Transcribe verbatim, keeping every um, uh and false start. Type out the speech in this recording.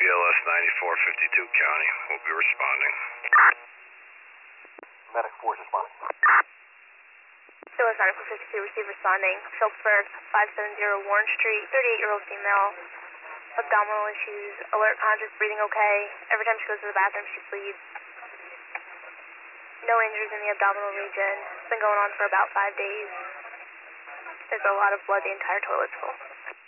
L S ninety-four fifty-two County. We'll be responding. Medic force responding. C L S ninety-four fifty-two, receive responding. Phillipsburg, five seventy Warren Street, thirty-eight-year-old female. Abdominal issues, alert conscious, breathing okay. Every time she goes to the bathroom, she bleeds. No injuries in the abdominal region. It's been going on for about five days. There's a lot of blood, the entire toilet's full.